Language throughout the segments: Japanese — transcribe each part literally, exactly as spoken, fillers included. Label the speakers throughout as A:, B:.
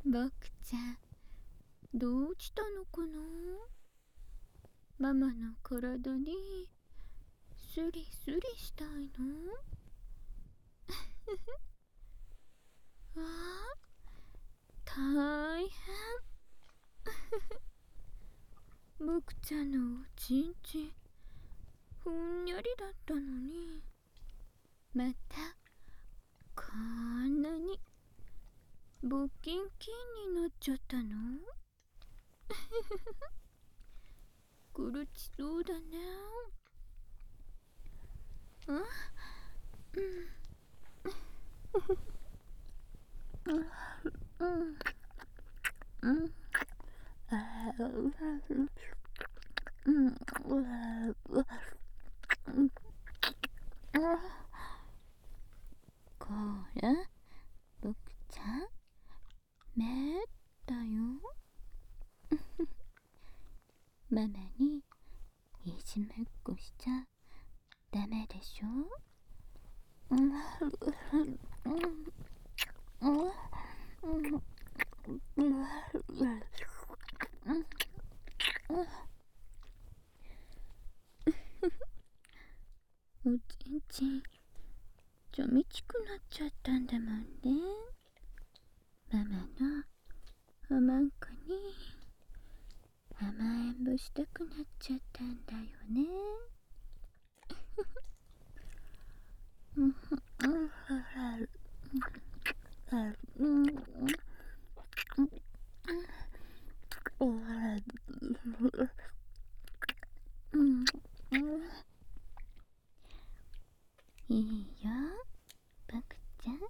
A: ボクちゃん、どうしたのかな。ママの体にスリスリしたいの。ああ、大変。ボクちゃんのおちんちんふんにゃりだったのに、またこんなにボキンキンになっちゃったの。苦しそうだね。あ、うん。うん。うん。ああ、うん。うん。こら、ボクちゃん、めだよ。ママにいじめっこしちゃダメでしょ。うん。おちんちんちょみちくなっちゃったんだもんね。ママのおまんこに甘えんぼしたくなっちゃったんだよね。いいよ、ボクちゃん。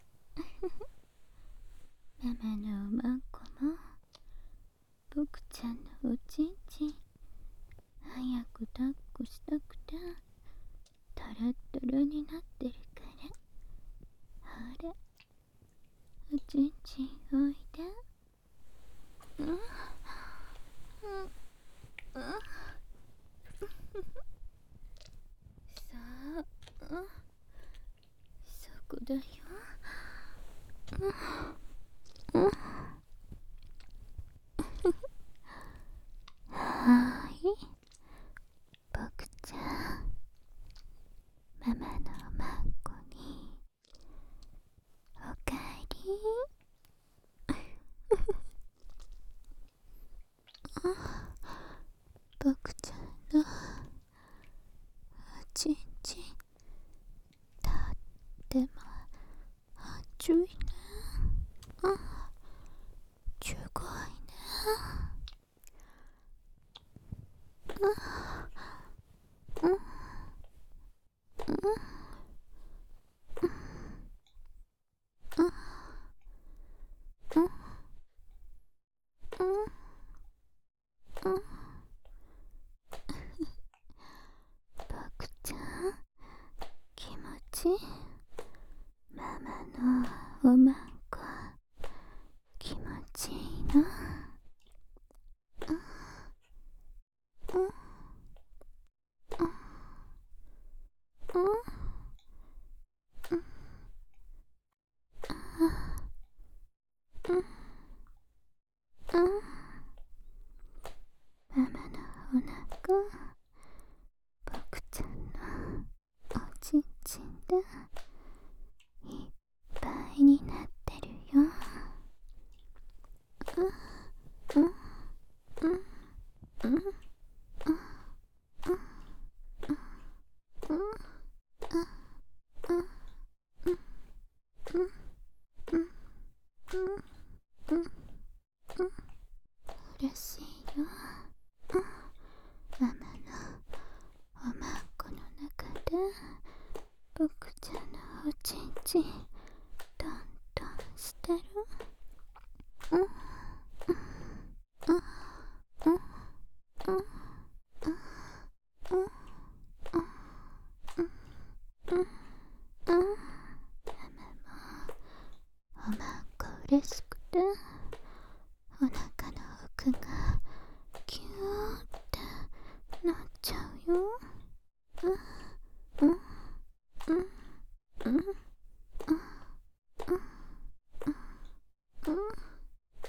A: ママのおまんこもボクちゃんのおちんちん早く抱っこしたくてトロットロになってるから。ほら、おちんちんおいで。うん。うん。うん。そう、うん、そこだよ。うん。うん。はーい、ボクちゃん、ママのおまんこにおかえり。ボクちゃんのおちんちんとっても熱いね。うん、すごいね。うん。うん。うん。うん。うん。うん。ボクちゃん、気持ちいい。ママのおまんこ気持ちいいの。うん。うん。うん。うん。うん。うん。ママのおなか、ボクちゃんのおちんちんでいっぱいになってるよ。うん。うん。うん。うん。うん。うん。うん。嬉しいよ。ママのおまんこの中でボクちゃんのおちんちんトントンしてる。うん。うん。うん。うん。うん。うん。うん。うん。ママもおまんこ嬉しくてお腹の奥がキューってなっちゃうよ。うん。うん。うん。うん。うん。うん。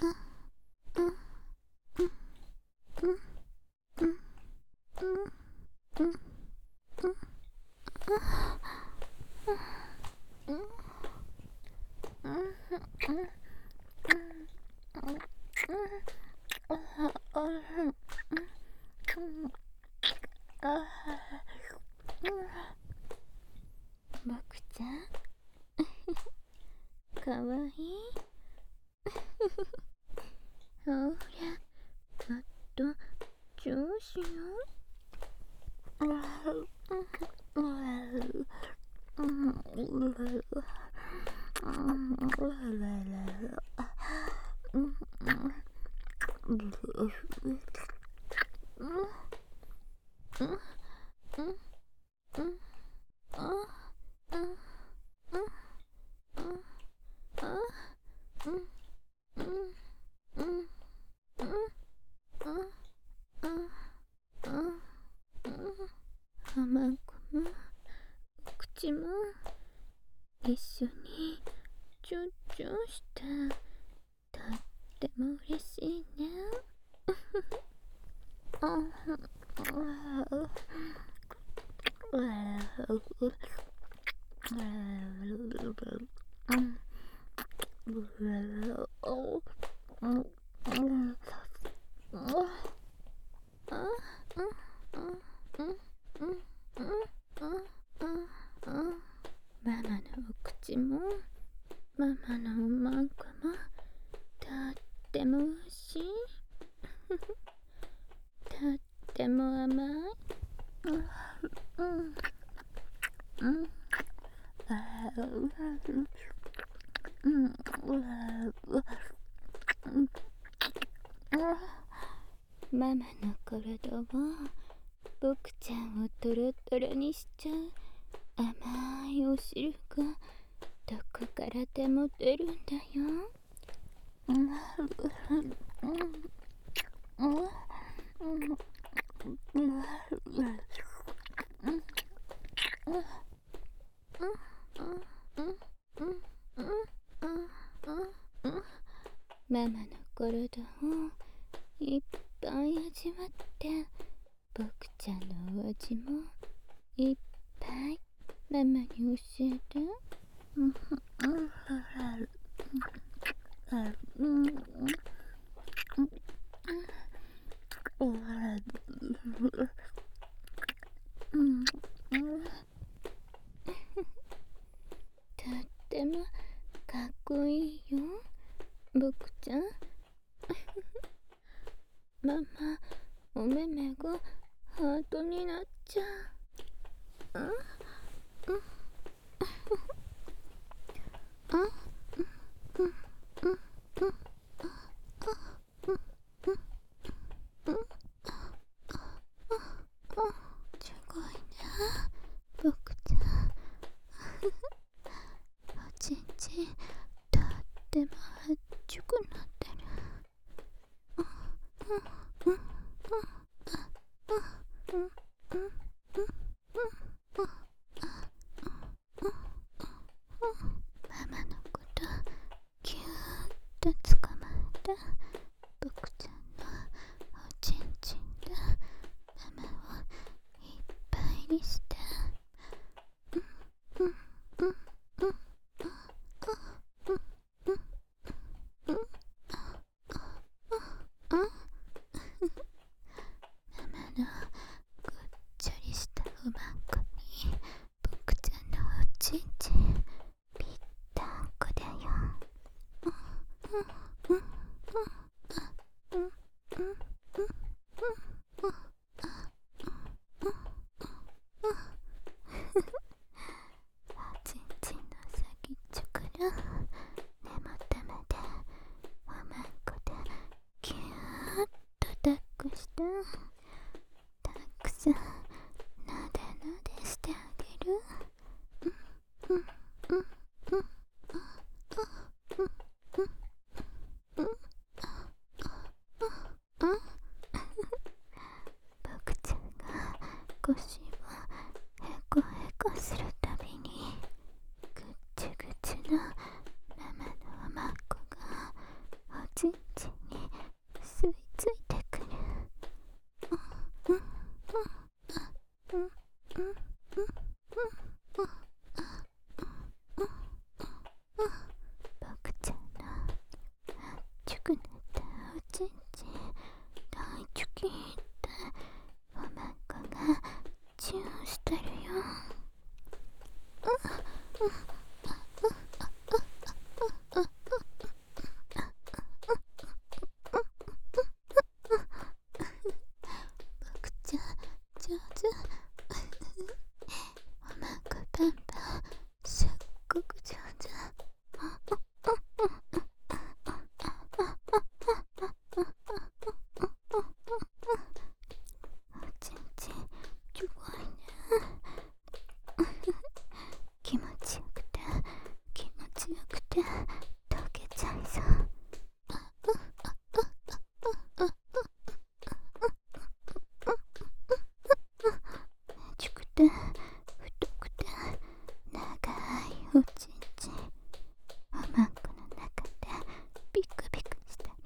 A: 僕ちゃんかわいいほら、もっと調子よ。浜子も口も一緒にチュッチュしたとっても嬉しいね。ママのお口もママのおまんこもとってもおいしい。とっても甘い。ママの体は僕ちゃんをトロトロにしちゃう甘いお汁がどこからでも出るんだよ。ママの体をいっぱい味わって僕ちゃんのお味もいっぱいママに教えて。とってもかっこいいよ僕ちゃん。ママお目目がハートになっちゃう。うんすごいね僕ちゃん。おちんちんとってもあっちくなってる。ママのことぎゅーっと捕まえた僕ちゃんのおちんちんでママをいっぱいにして。ママのごっちゃりしたおまんこに僕ちゃんのおちんちんぴったんこだよ。おちんちんの先っちょから根元までおまんこでぎゅーっと抱っこしてたくさんなでなでしてあげる。僕ちゃんが腰をへこへこするたびにぐっちぐちのて溶けちゃいそう。ちくて太くて長いおちんちん、おまんこの中でビクビクしてる。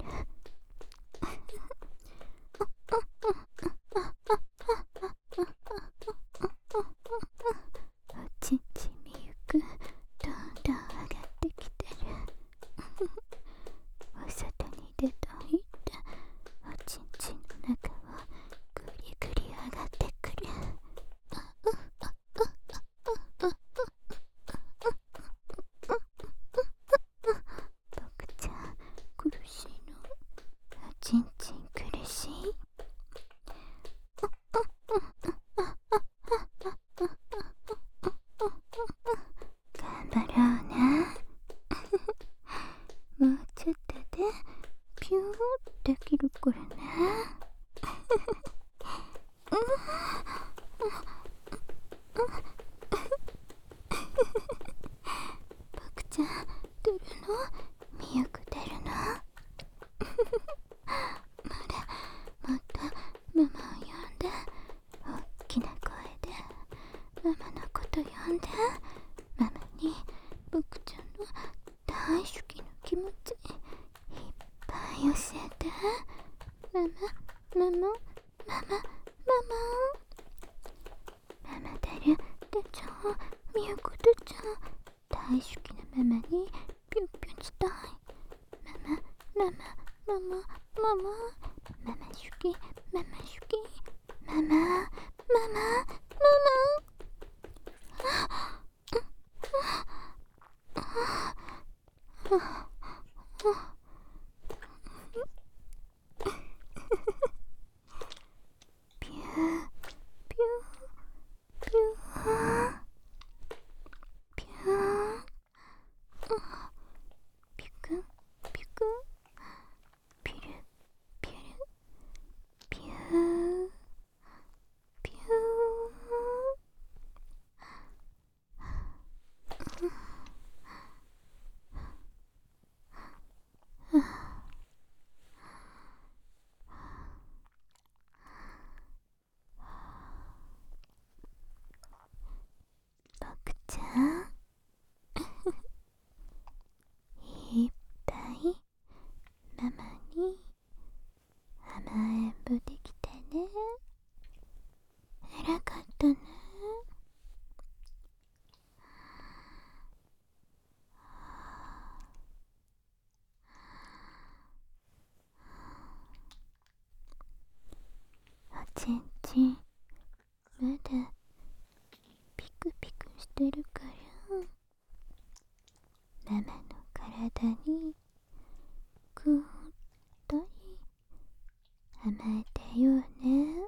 A: おちんちんミルクどんどん上がってきてる。お外に出といておちんちんの中をぐりぐり上がってくる。僕ちゃん苦しいの？おちんちん苦しい？頑張ろうね。もうちょっとでピューって切るからね。僕ちゃん出るの？ミルク出るの？まだもっとママを呼んで、大きな声でママのこと呼んで、ママに僕ちゃんの大好きな気持ちいっぱい教えて。ママママママママママ出る出ちゃう、ミルク出ちゃう。大好きなママにピュンピュンしたい。ママママママママママ好き、ママ好き、ママママママ。ピューピューピューピュー、ピクンピクン、ピルピルピューピュー。僕ちゃんいっぱいママに甘えんぼできてね。偉かったね。おちんちんまだピクピクしてるから、ママの体にぐーっとり甘えてよね。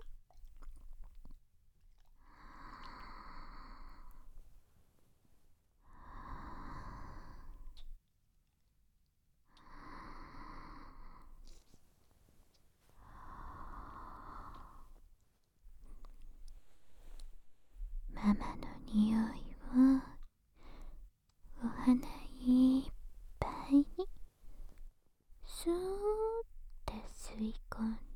A: ママの匂いをお鼻いっぱいにスーッて吸い込ん